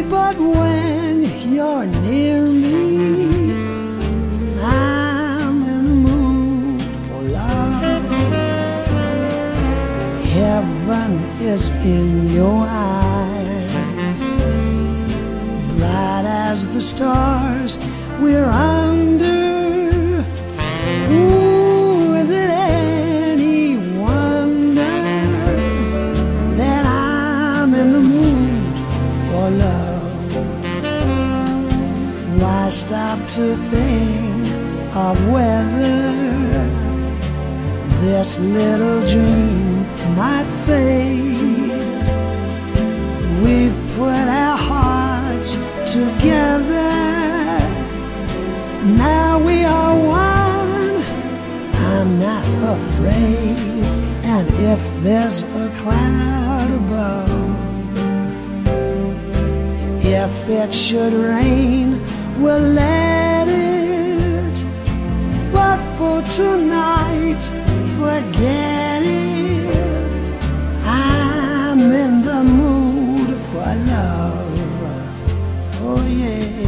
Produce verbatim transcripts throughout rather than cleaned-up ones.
but when you're near me, I'm in the mood for love. Heaven is in your eyes, bright as the stars we're under. Ooh, is it any wonder that I'm in the mood for love? Why stop to think of whether this little dream might fade? We've put our hearts together, now we are one. I'm not afraid, and if there's a cloud above, if it should rain, we'll let it. But for tonight, forget it. I'm in the mood for love. Oh yeah.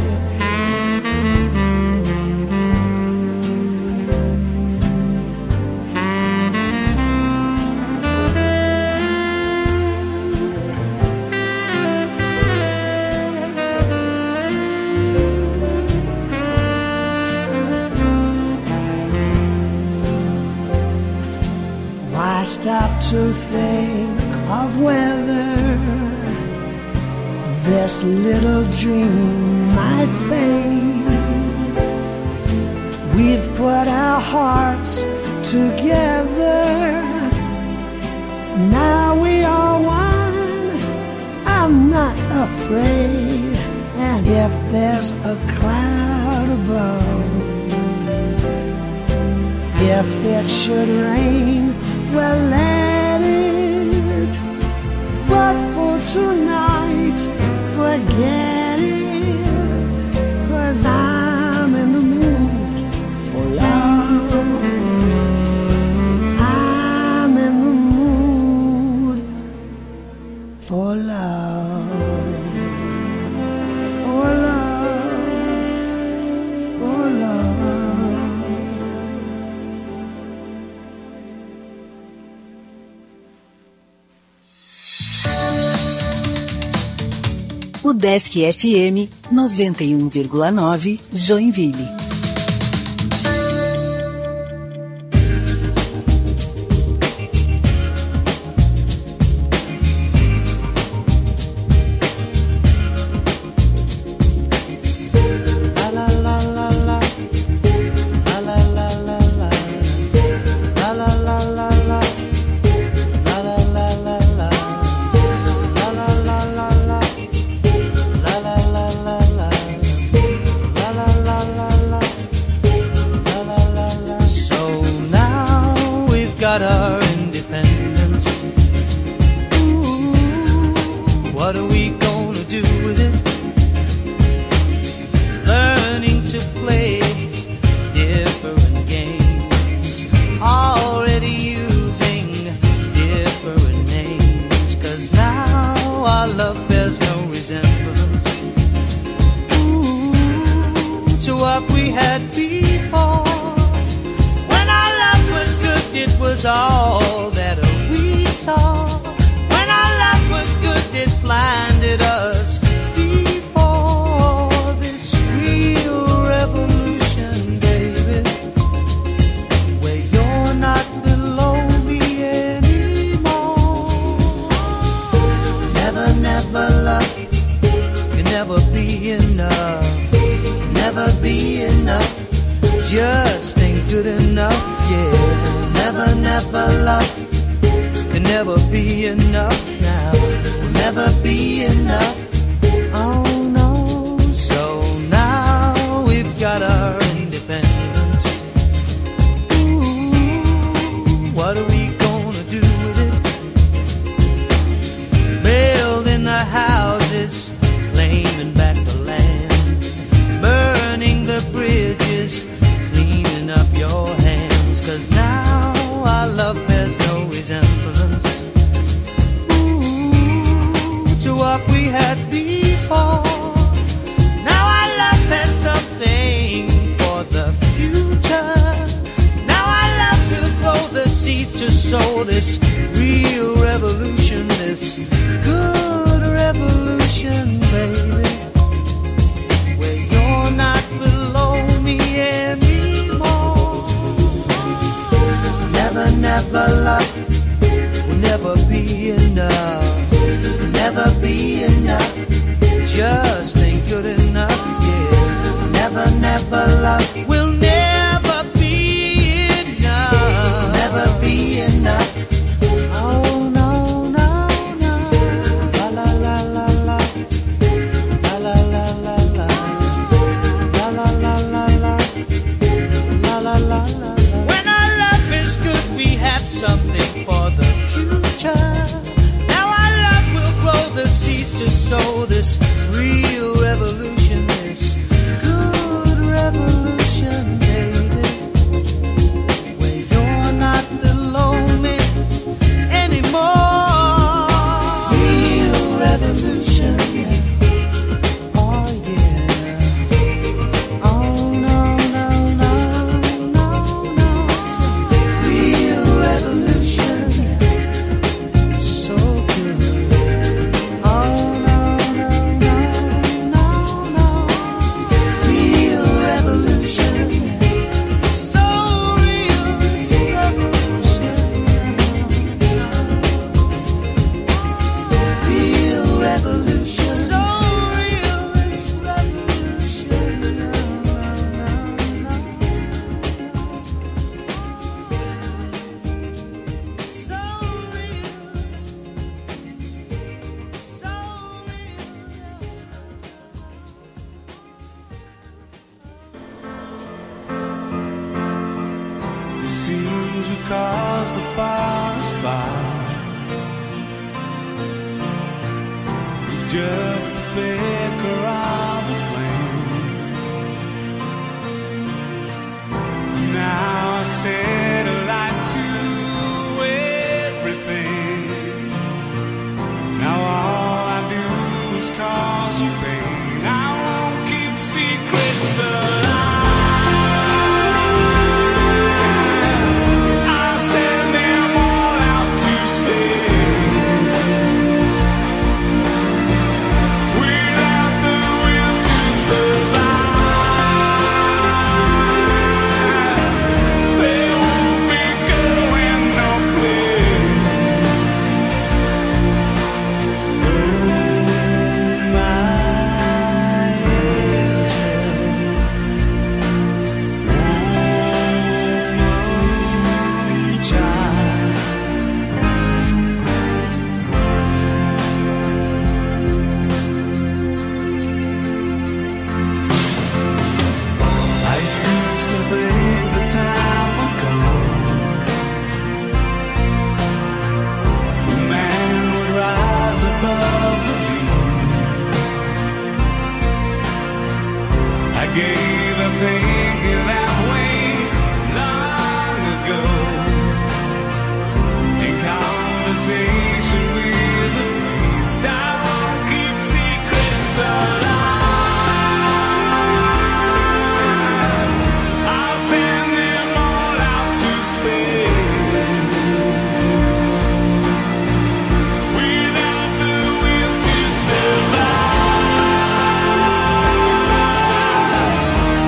Stop to think of whether this little dream might fade. We've put our hearts together, now we are one. I'm not afraid, and if there's a cloud above, if it should rain, well, let it. But for tonight, forget it. 'Cause I'm in the mood for love. I'm in the mood for love. For love. For love. O Desk F M noventa e um vírgula nove Joinville. what we had love will never be enough. Never be enough. Oh no, no, no. La la la la la. La la la la la. La la la la la. La la la la. When our love is good, we have something for the future. Now our love will grow the seeds to sow this real revolution, this good revolution, baby. Where you're not the lonely anymore. Real revolution, yeah. Oh yeah. Oh no, no, no, no, no. It's a real revolution, yeah. So good. Oh no, no, no, no, no. Real revolution, yeah. So real, it's revolution. Real revolution. So real, it's revolution. So real. So real. It seems we caused a forest fire with just the flicker of a flame. And now I set a light to everything. Now all I do is cause you pain. I won't keep secrets alive. I'll send them all out to space without the will to survive. They won't be going no place. Oh, my angel, woman child. I used to think the time would come, the man would rise above the leaves. I gave up thinking that way long ago. In conversation with the priest, I won't keep secrets alive. I'll send them all out to space without the will to survive.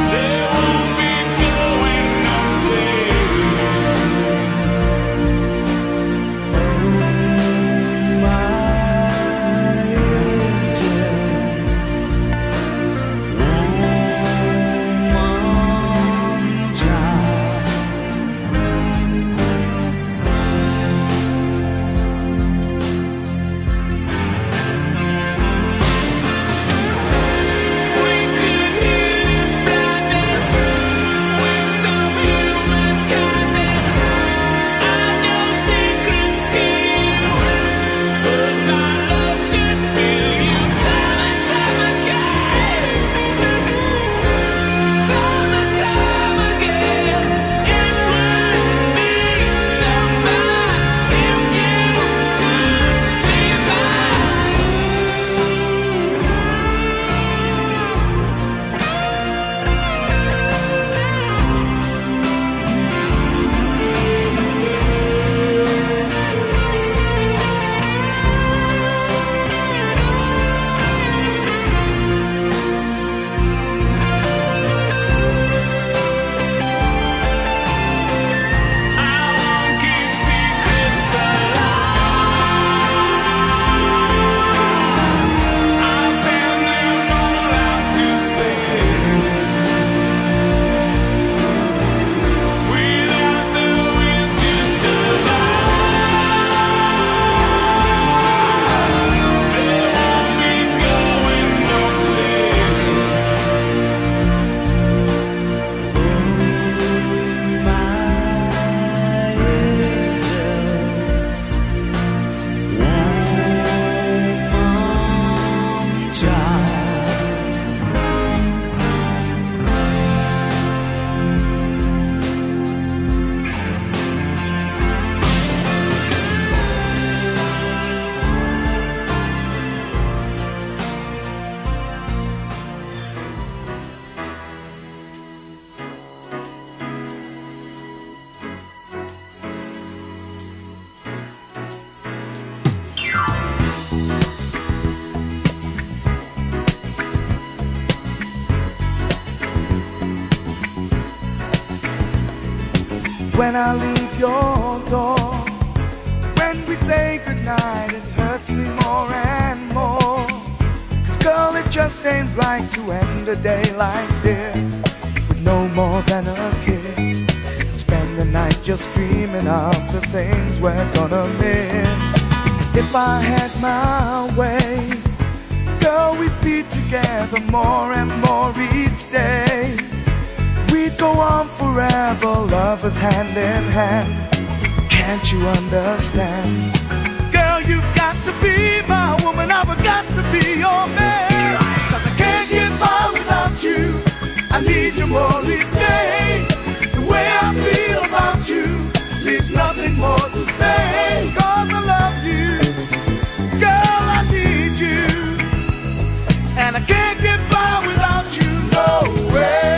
when I leave your door. When we say goodnight, it hurts me more and more. 'Cause girl, it just ain't right to end a day like this with no more than a kiss. Spend the night just dreaming of the things we're gonna miss. If I had my way, girl, we'd be together more and more each day. We'd go on forever, lovers hand in hand. Can't you understand? Girl, you've got to be my woman, I've got to be your man. 'Cause I can't get by without you, I need you more each day. The way I feel about you leaves nothing more to say. 'Cause I love you, girl, I need you, and I can't get by without you, no way.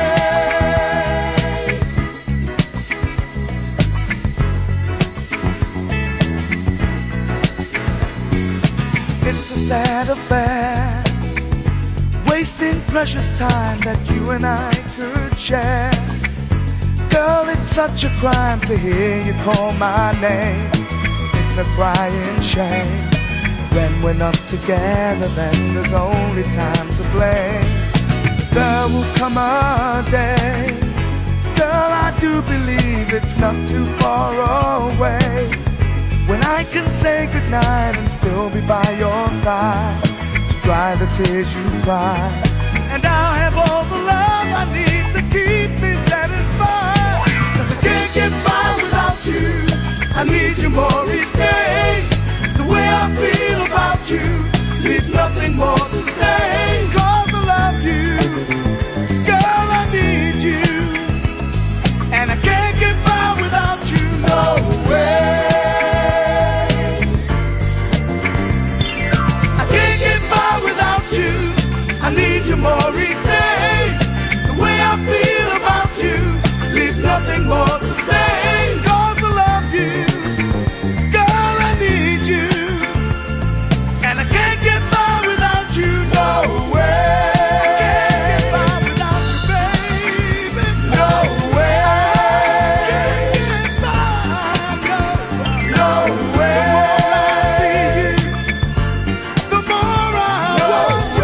It's a sad affair, wasting precious time that you and I could share. Girl, it's such a crime to hear you call my name. It's a crying shame. When we're not together, then there's only time to blame. There will come a day, girl, I do believe it's not too far away, when I can say goodnight and still be by your side to dry the tears you cry. And I'll have all the love I need to keep me satisfied. 'Cause I can't get by without you, I need you more each day. The way I feel about you leaves nothing more to say. 'Cause I love you, girl, I need you, and I can't get by without you, no way. I need you more each day. The way I feel about you leaves nothing more to say. 'Cause I love you, girl, I need you, and I can't get by without you, no way. I can't get by without you, baby, no way. I can't get by, no, no way. The more I see you, the more I want you.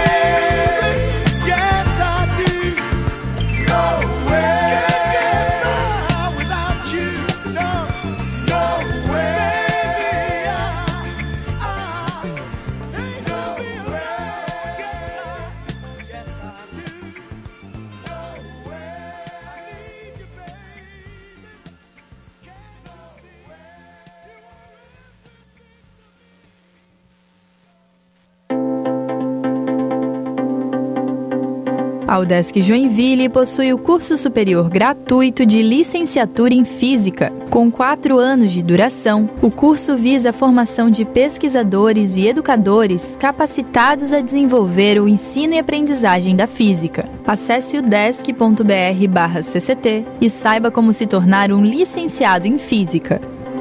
A UDESC Joinville possui o curso superior gratuito de licenciatura em Física. Com quatro anos de duração, o curso visa a formação de pesquisadores e educadores capacitados a desenvolver o ensino e aprendizagem da física. Acesse udesc ponto br barra C C T e saiba como se tornar um licenciado em Física.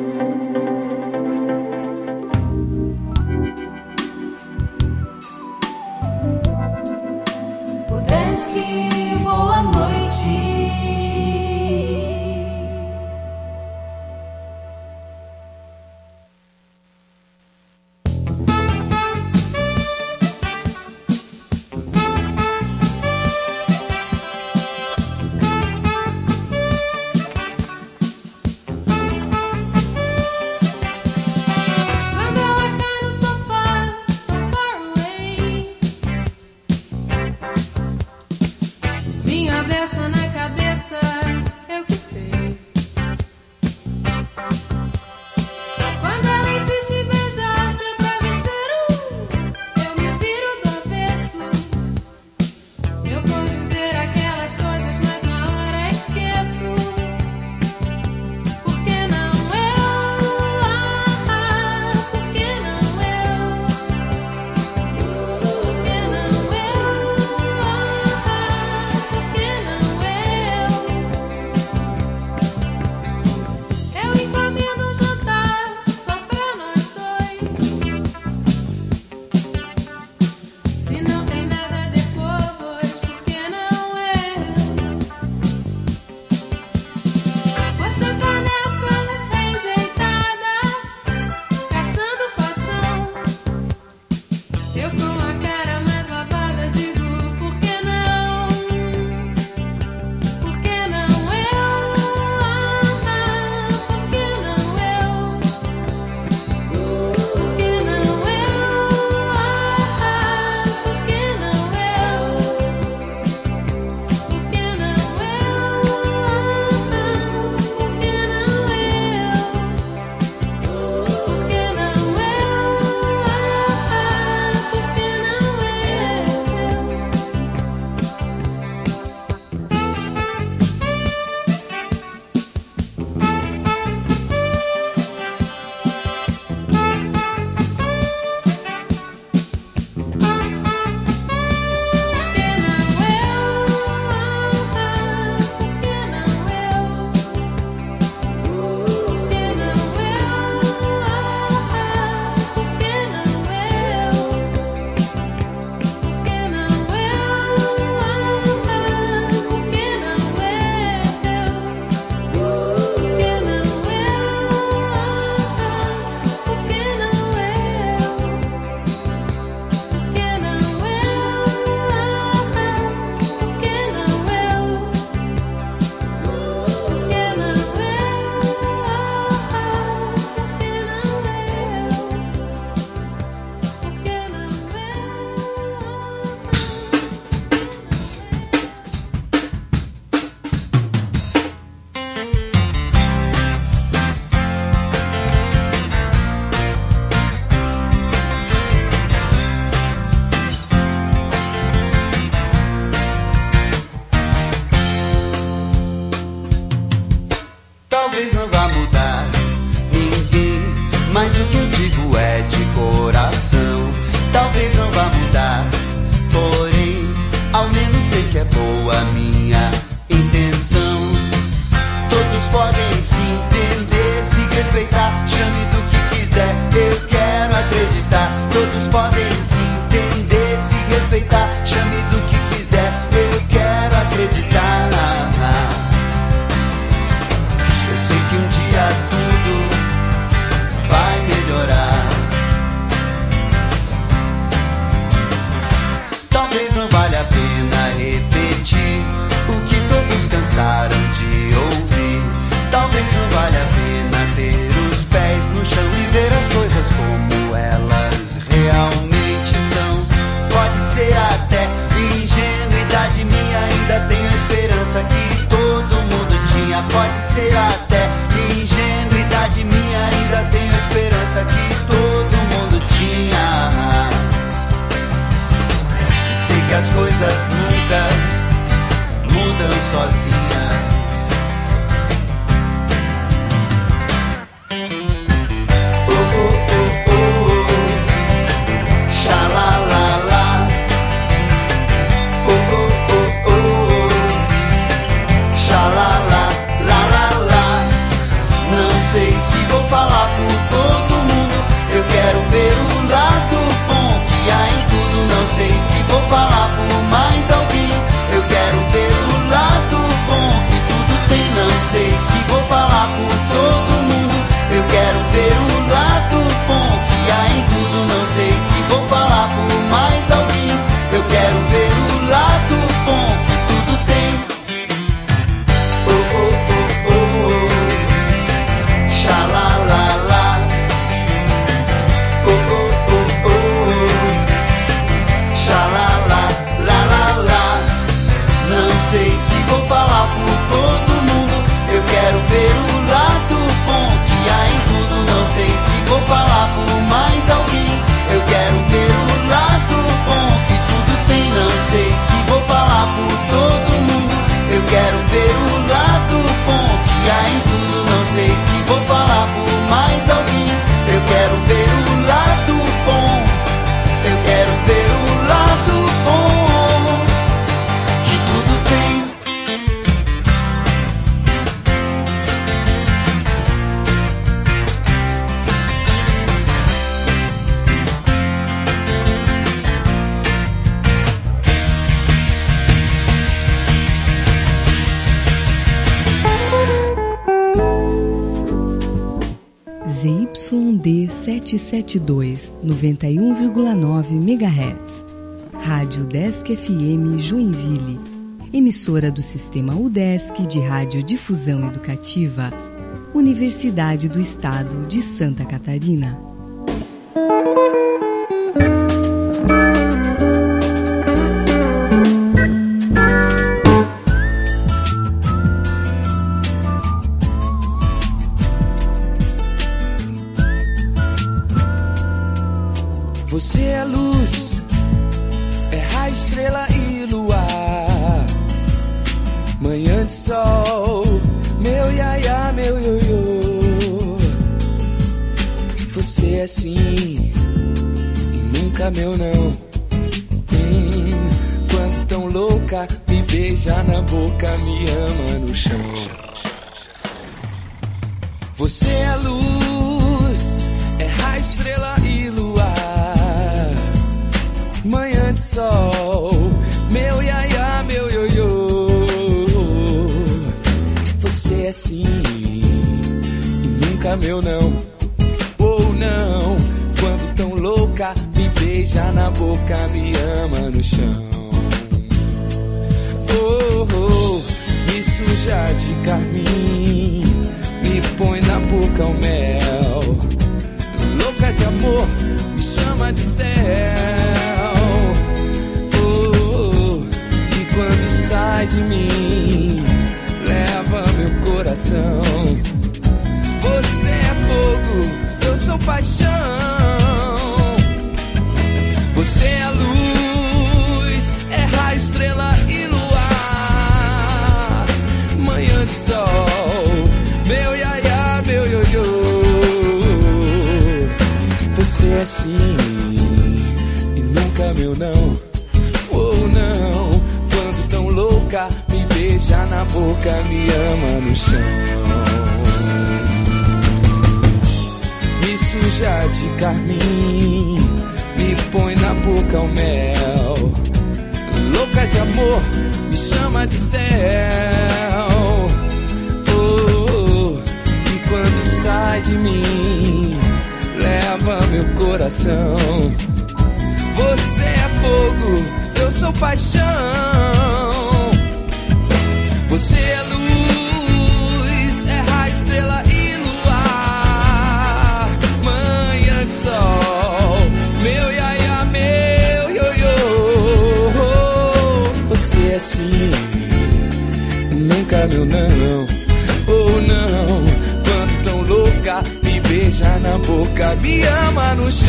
Boa noite. Por que não eu? ao menos sei que é boa a minha intenção. Todos podem se entender, se respeitar, chame do que quiser, eu quero acreditar. Todos podem se entender, se respeitar, chame do que quiser, eu quero acreditar. Eu sei que um dia tudo vai melhorar. Talvez não valha a pena repetir o que todos cansaram de ouvir. Talvez não valha a pena ter os pés no chão e ver as coisas como elas realmente são. Pode ser até ingenuidade minha, ainda tenho esperança que todo mundo tinha. Pode ser até ingenuidade minha, ainda tenho esperança que todo mundo tinha. Sei que as coisas nunca mudam sozinhas. Falar por todo mundo, eu quero ver o lado bom que há em tudo. Não sei se vou falar por mais alguém, eu quero ver o lado bom que tudo tem. Não sei se vou falar por todo mundo, eu quero ver o lado bom que há em tudo. Não sei se vou falar por mais alguém, eu quero ver o lado bom que tudo tem. Oh, oh, oh, oh, oh. Xalá. Sei se vou falar por todo mundo, eu quero ver o lado bom que há em tudo. Não sei se vou falar por mais alguém, eu quero ver o lado bom que tudo tem. Não sei se vou falar por todo mundo, eu quero ver o lado bom que há em tudo. Não sei se vou falar por mais alguém, eu quero ver o lado bom, eu quero ver o lado bom. Z Y D setecentos e setenta e dois, noventa e um vírgula nove megahertz. Rádio Udesc F M Joinville. Emissora do Sistema Udesc de Radiodifusão Educativa. Universidade do Estado de Santa Catarina. Você é luz, é raio, estrela e luar. Manhã de sol, meu iaiá, meu ioiô. Você é assim e nunca meu não. Hum, quando tão louca, me beija na boca, me ama no chão. Você é luz, é raio, estrela e luar. Manhã de sol, meu iaiá, meu ioiô. Você é sim e nunca meu não. Ou não, quando tão louca, me beija na boca, me ama no chão. Oh, oh, me suja de carmim, me põe na boca o mel. Louca de amor, me chama de céu. Quando sai de mim, leva meu coração. Você é fogo, eu sou paixão. Você é luz, é raio, estrela e luar. Manhã de sol, meu iaiá, meu ioiô. Você é sim e nunca meu não. Oh não, louca, me beija na boca, me ama no chão. Me suja de carmim, me põe na boca o mel. Louca de amor, me chama de céu. Oh, e quando sai de mim, leva meu coração. Você é fogo, eu sou paixão. Você é luz, é raio, estrela e luar. Manhã de sol, meu iaia, meu ioiô. Você é sim, nunca meu não. Oh não, quando tão louca, me beija na boca, me ama no chão.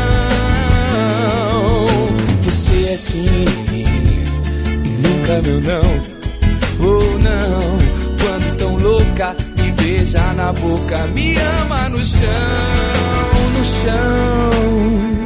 Você é sim, nunca meu não. Oh não, quando tão louca, me beija na boca, me ama no chão, no chão.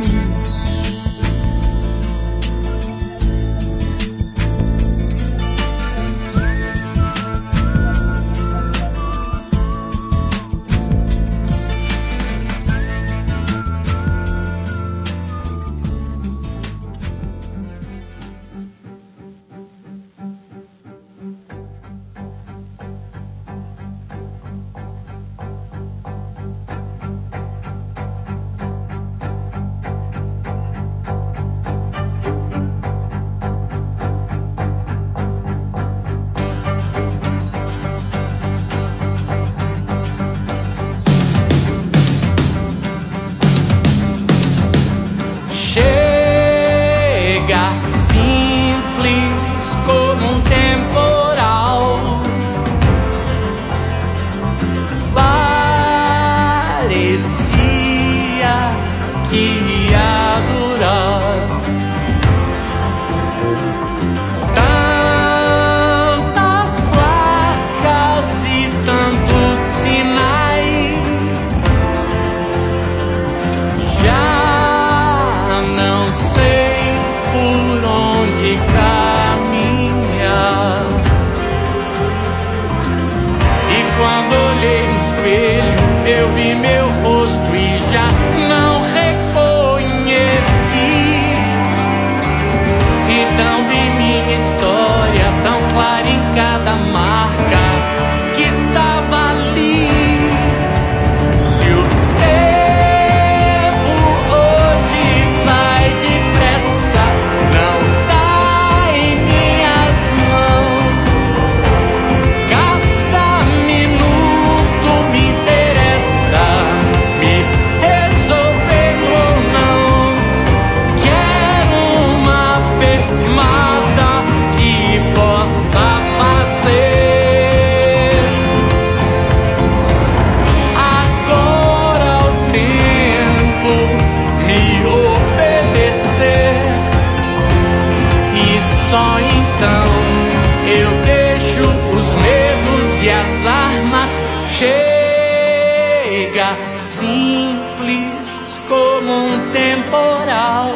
Simples como um temporal,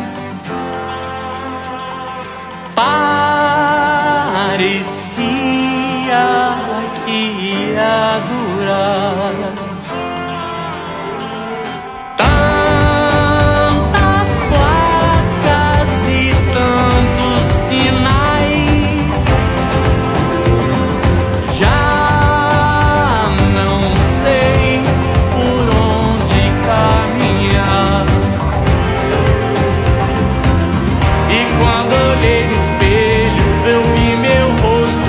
parecia que ia durar. Tantas placas e tantos sinais, já não sei por onde caminhar. E quando olhei no espelho, eu vi meu rosto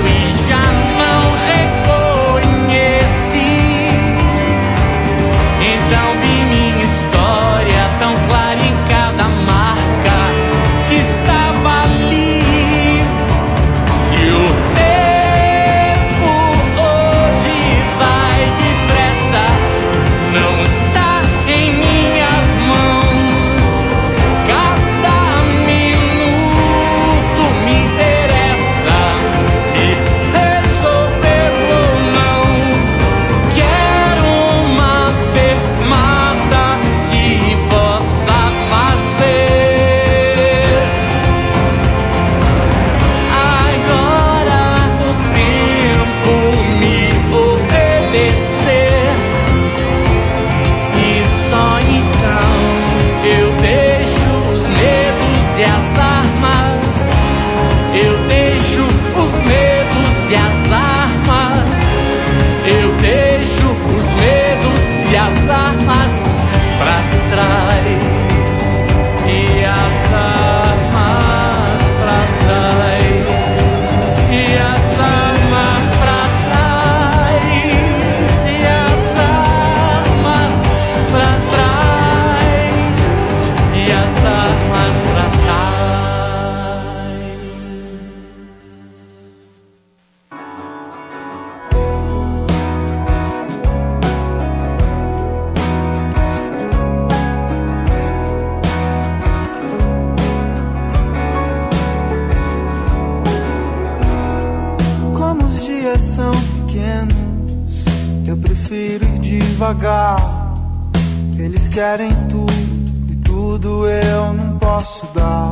dias são pequenos, eu prefiro ir devagar. Eles querem tudo e tudo eu não posso dar.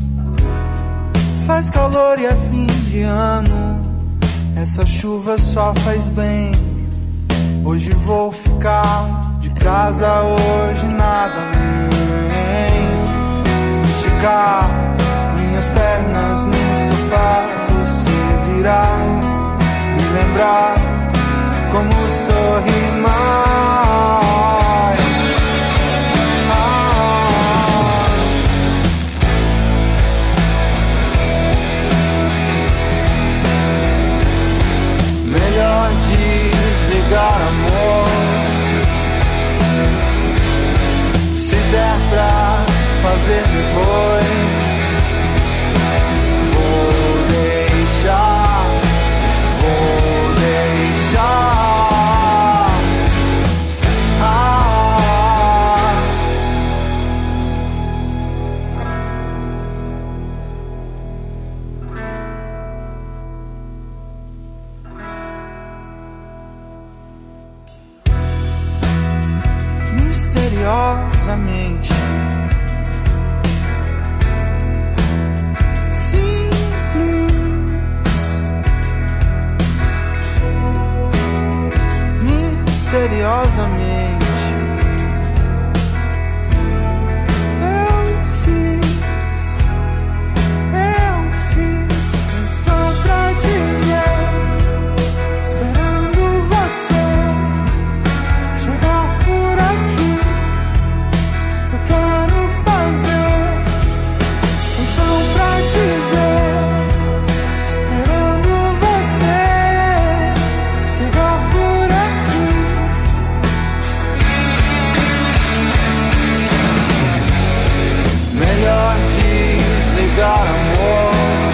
Faz calor e é fim de ano, essa chuva só faz bem. Hoje vou ficar de casa, hoje nada nem esticar minhas pernas no sofá, você virá me lembrar como sorri mais. Ah. Melhor desligar, amor, se der pra fazer depois. Vou deixar, vou deixar. Ah. Misteriosamente misteriosamente eu fiz, eu fiz canção pra dizer, esperando você chegar por aqui. Eu quero fazer canção pra dizer, esperando você chegar por aqui. Melhor desligar, amor,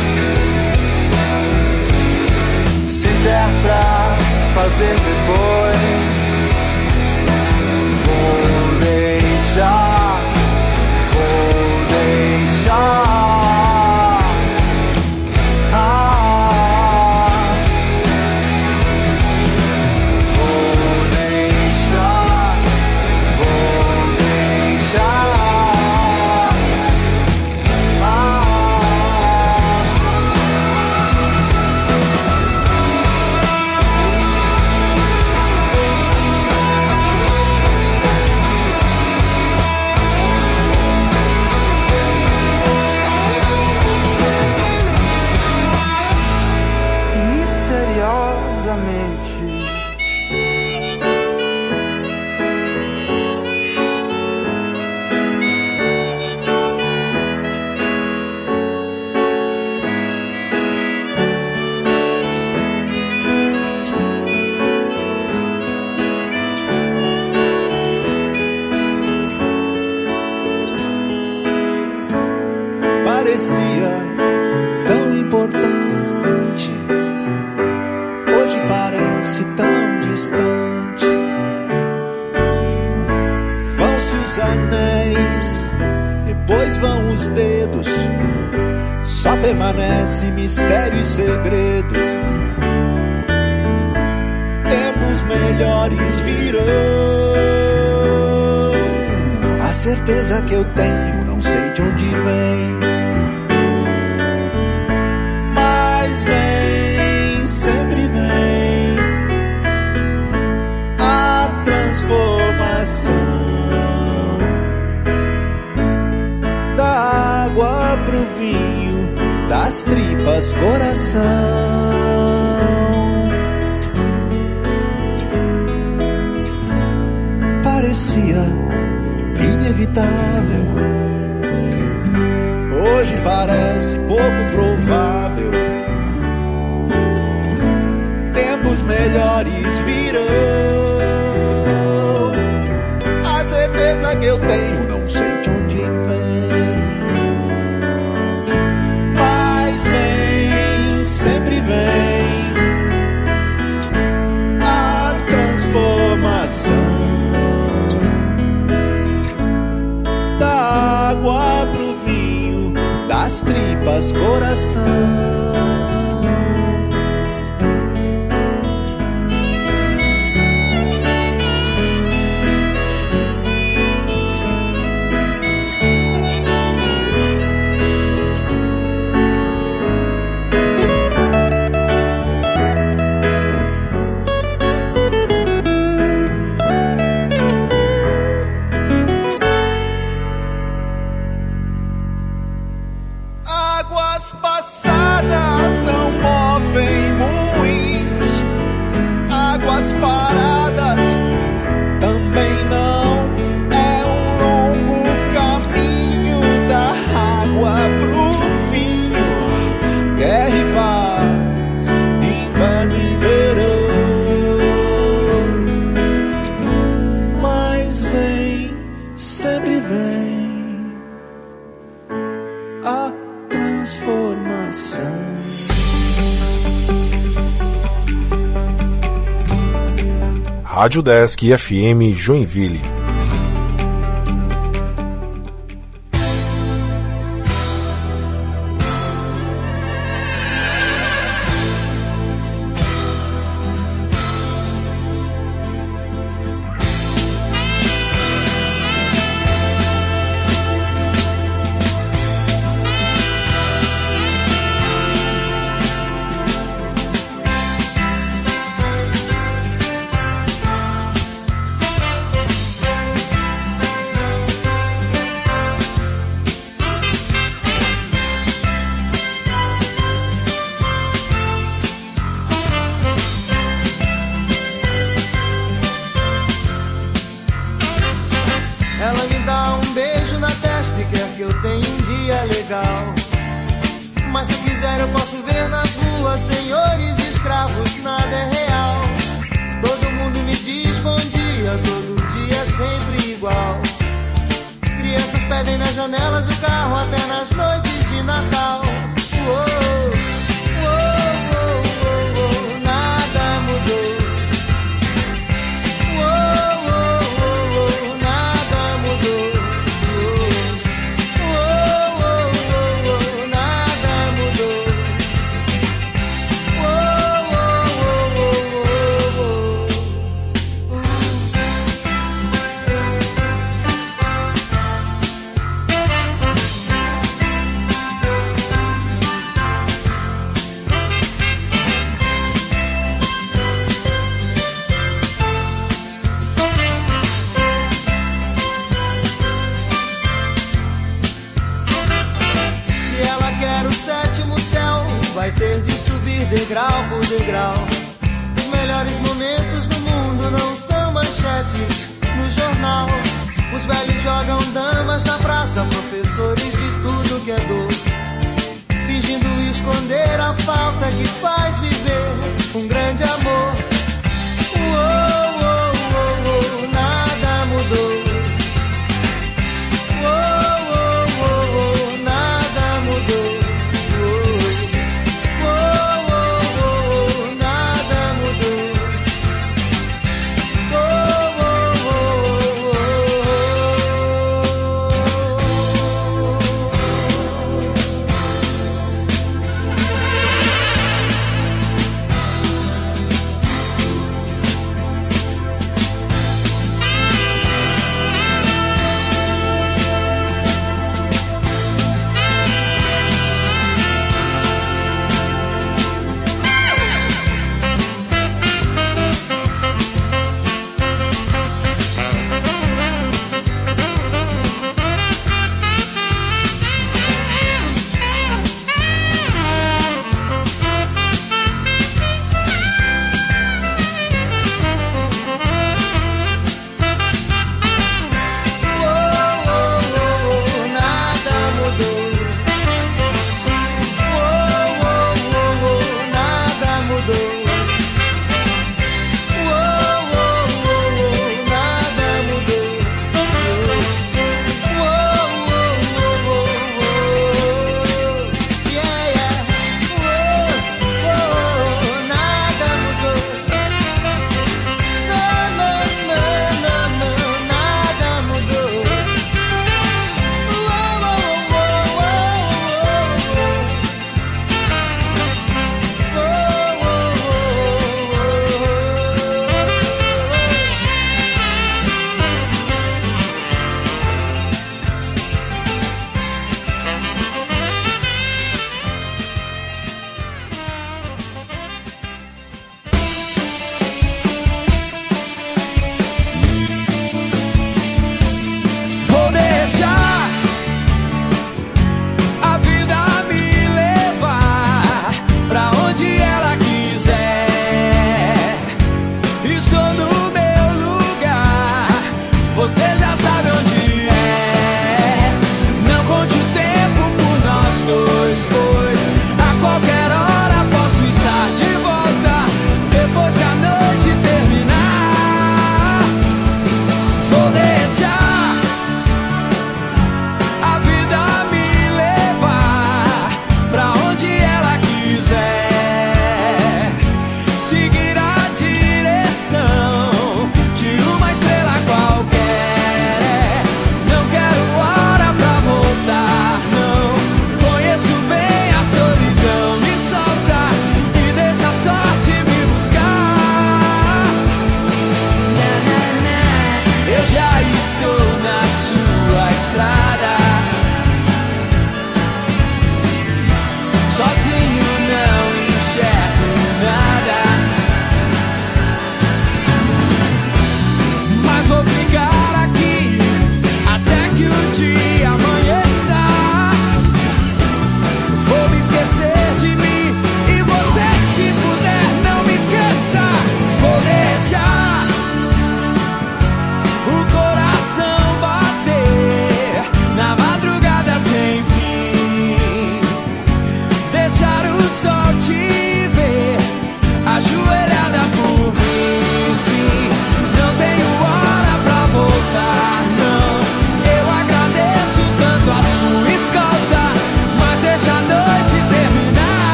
se der pra fazer depois. Vou deixar, vou deixar. Ah. Vou deixar, vou deixar. Misteriosamente parecia tão importante, hoje parece tão distante. Vão-se os anéis, depois vão os dedos, só permanece mistério e segredo. Tempos melhores virão, a certeza que eu tenho, não sei de onde vem. Sempre vem a transformação da água pro vinho, das tripas coração. Parecia inevitável, hoje parece pouco provável. Tempos melhores virão, a certeza que eu tenho, não sei de onde vem, mas vem, sempre vem a transformação da água pro vinho, das tripas coração. coração. Rádio Desk F M Joinville.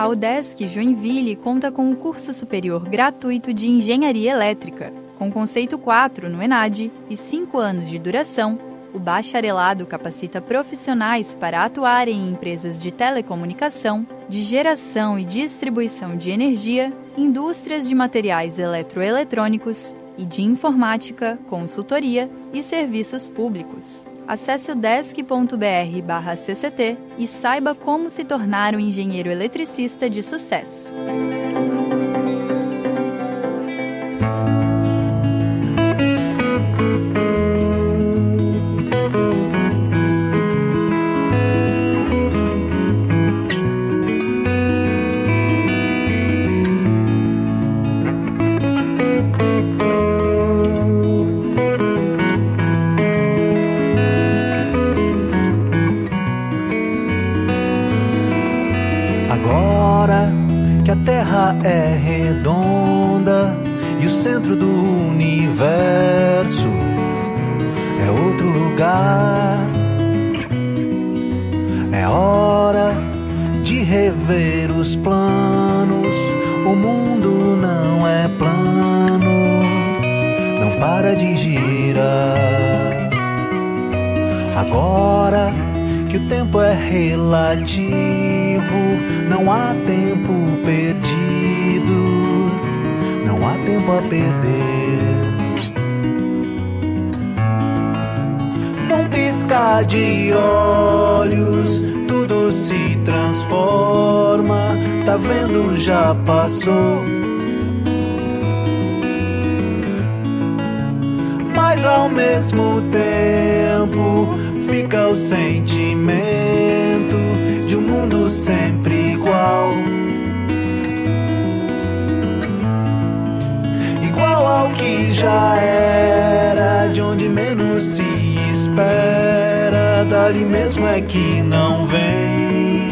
A UDESC Joinville conta com o curso superior gratuito de Engenharia Elétrica, com conceito quatro no ENAD e cinco anos de duração. O bacharelado capacita profissionais para atuarem em empresas de telecomunicação, de geração e distribuição de energia, indústrias de materiais eletroeletrônicos e de informática, consultoria e serviços públicos. Acesse udesc ponto br barra C C T e saiba como se tornar um engenheiro eletricista de sucesso. É redonda e o centro do universo é outro lugar. É hora de rever os planos. O mundo não é plano, não para de girar. Agora que o tempo é relativo, não há tempo perdido, não há tempo a perder. Num piscar de olhos, tudo se transforma. Tá vendo, já passou. Mas ao mesmo tempo fica o sentimento de um mundo sempre igual. Igual ao que já era, de onde menos se espera, dali mesmo é que não vem.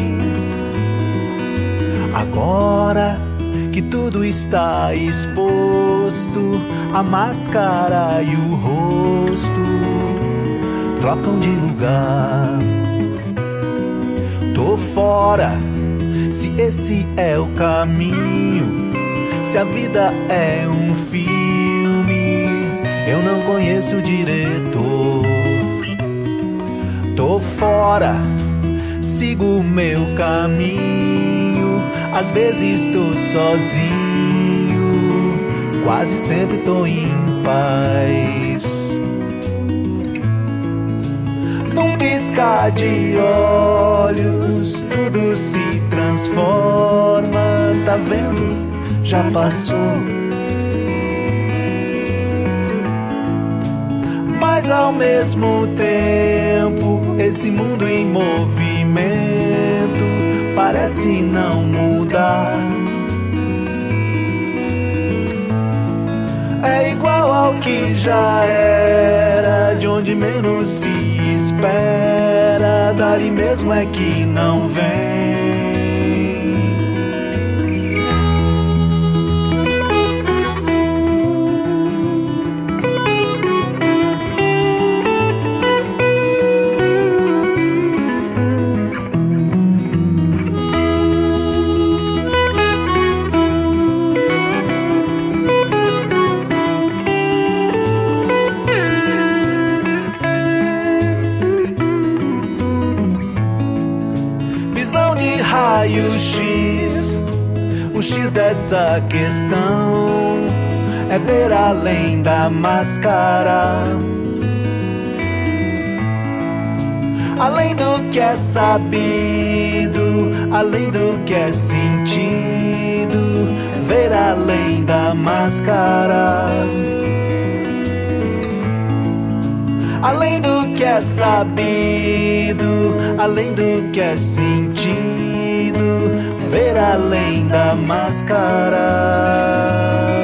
Agora que tudo está exposto, a máscara e o rosto trocam de lugar. Tô fora, se esse é o caminho, se a vida é um filme, eu não conheço o diretor. Tô fora, sigo o meu caminho, às vezes tô sozinho, quase sempre tô em paz. Num piscar de olhos, tudo se transforma. Tá vendo? Já passou. Mas ao mesmo tempo, esse mundo em movimento parece não mudar. É igual ao que já era, de onde menos se espera, dali mesmo é que não vem. Raio-X, o X dessa questão é ver além da máscara, além do que é sabido, além do que é sentido, ver além da máscara, além do que é sabido, além do que é sentido, ver além da máscara.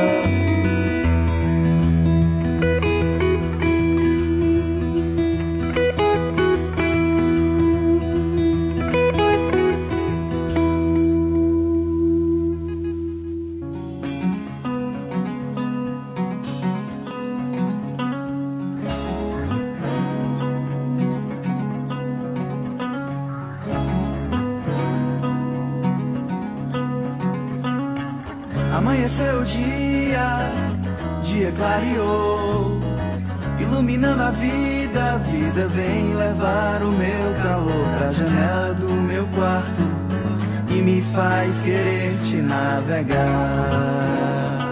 Amanheceu o dia, dia clareou, iluminando a vida, a vida vem levar o meu calor pra janela do meu quarto e me faz querer te navegar.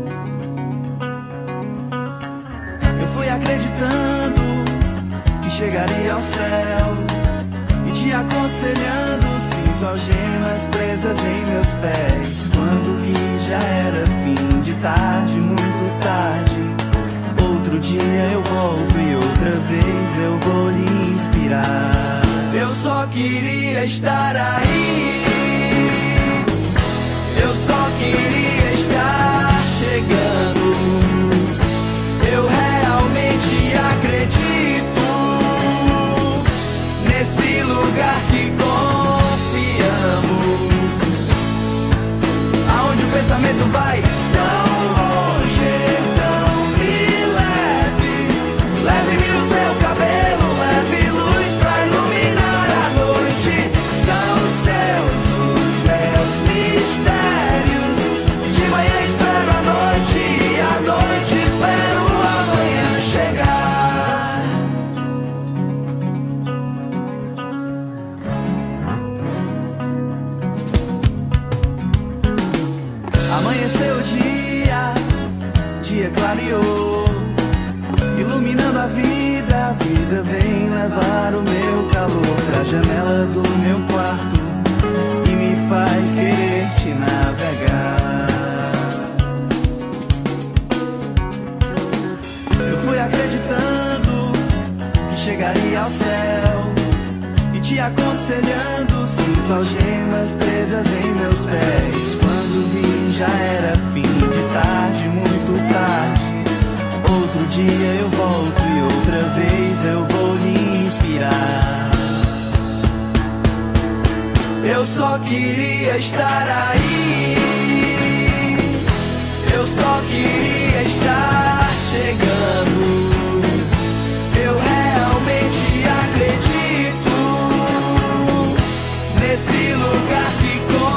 Eu fui acreditando que chegaria ao céu e te aconselhando, sinto algemas presas em meus pés. Quando vi já era fim de tarde, muito tarde. Outro dia eu volto e outra vez eu vou lhe inspirar. Eu só queria estar aí, eu só queria estar chegando. Eu realmente acredito nesse lugar que confiamos, aonde o pensamento vai tão longe, tão me leve. Leve-me no seu cabelo, leve luz pra iluminar a noite. São os seus os meus mistérios. De manhã espero a noite e à noite espero amanhã chegar. Amanheceu o dia, dia clareou, iluminando a vida, a vida vem levar o meu calor pra janela do meu quarto e me faz querer te navegar. Eu fui acreditando que chegaria ao céu e te aconselhando, sinto algemas presas em meus pés. Quando vi já era fim de tarde, muito tarde. Outro dia eu volto e outra vez eu vou lhe inspirar. Eu só queria estar aí, eu só queria estar chegando. Eu realmente acredito nesse lugar que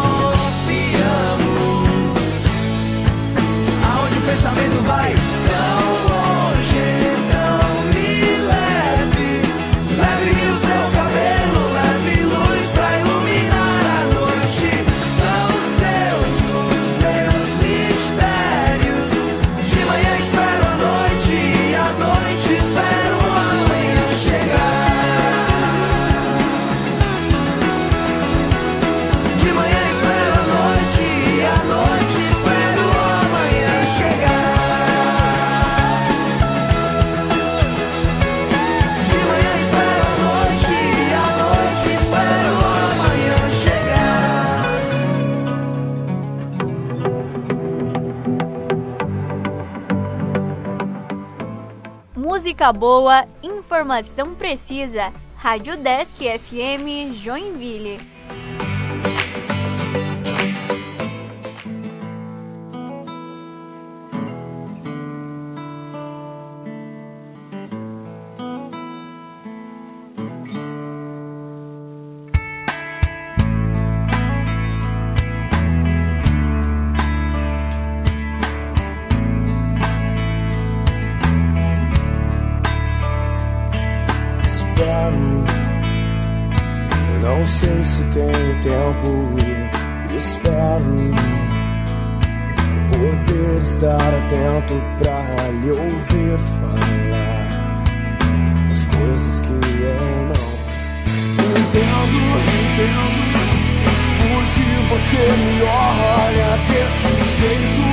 confiamos, aonde o pensamento vai tão longe, tão me leve. Leve-me no seu cabelo, leve luz pra iluminar a noite. São os seus os meus mistérios. De manhã espero a noite e à noite espero amanhã chegar. De manhã espero a noite e à noite espero amanhã chegar. De manhã espero a noite e à noite espero amanhã chegar. Música boa, informação precisa. Rádio Desk F M Joinville. Não sei se tenho tempo, espero poder estar atento pra lhe ouvir falar as coisas que eu não entendo, entendo. Porque você me olha desse jeito,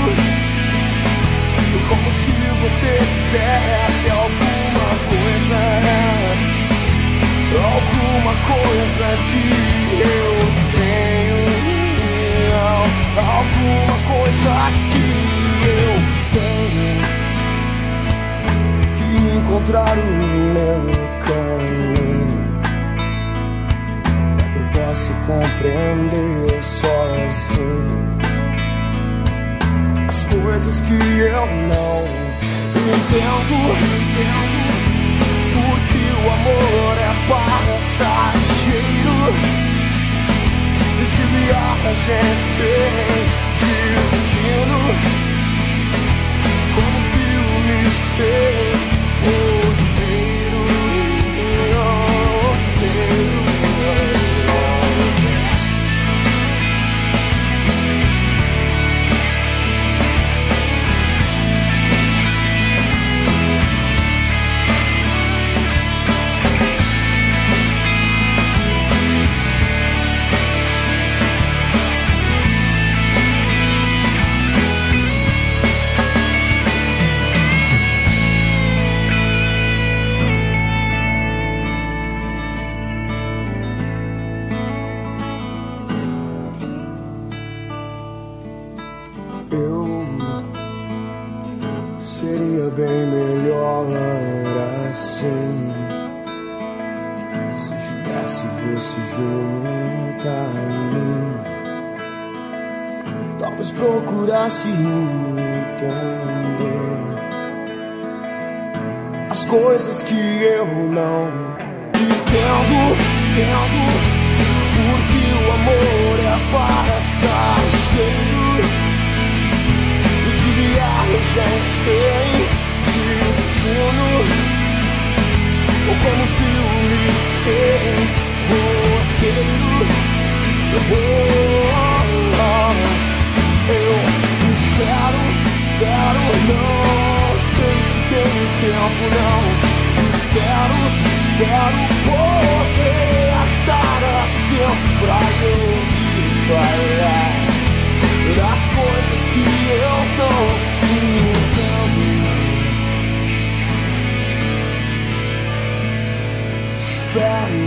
como se você quisesse alguma coisa, alguma coisa que eu tenho, alguma coisa que eu tenho que encontrar o meu caminho, para que eu possa compreender sozinho as coisas que eu não entendo, entendo. Porque o amor é passageiro, de viagem sem destino. se você junto a mim, talvez procurasse entender as coisas que eu não entendo, entendo, porque o amor é passageiro. Eu tive viagem sem destino, ou como filme sem roteiro. Oh, oh, oh. Eu espero, espero, não sei se tenho tempo, não. Espero, espero poder estar a tempo pra eu falar das coisas que eu não entendo. Espero.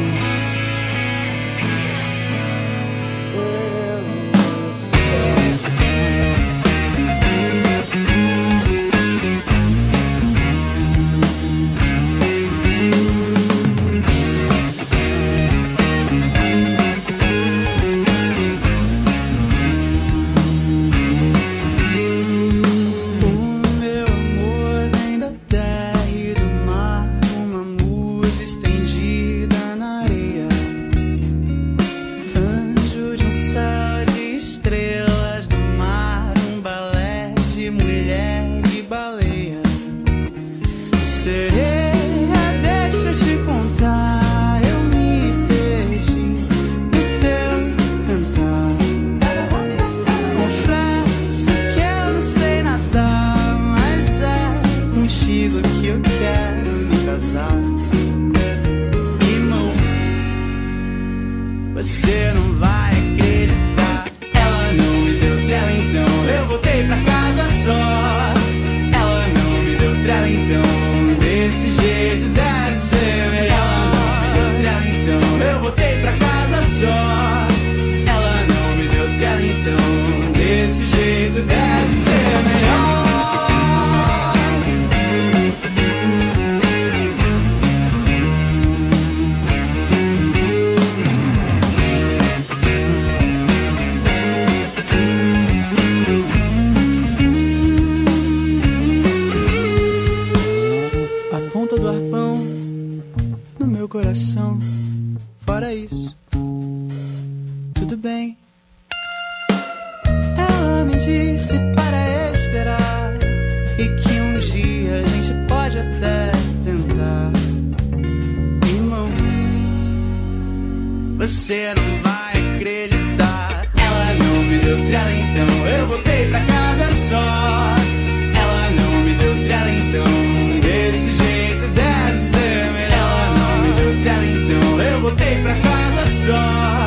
Você não vai acreditar. Ela não me deu trela, então eu voltei pra casa só. Ela não me deu trela, então desse jeito deve ser melhor. Ela não me deu trela, então eu voltei pra casa só.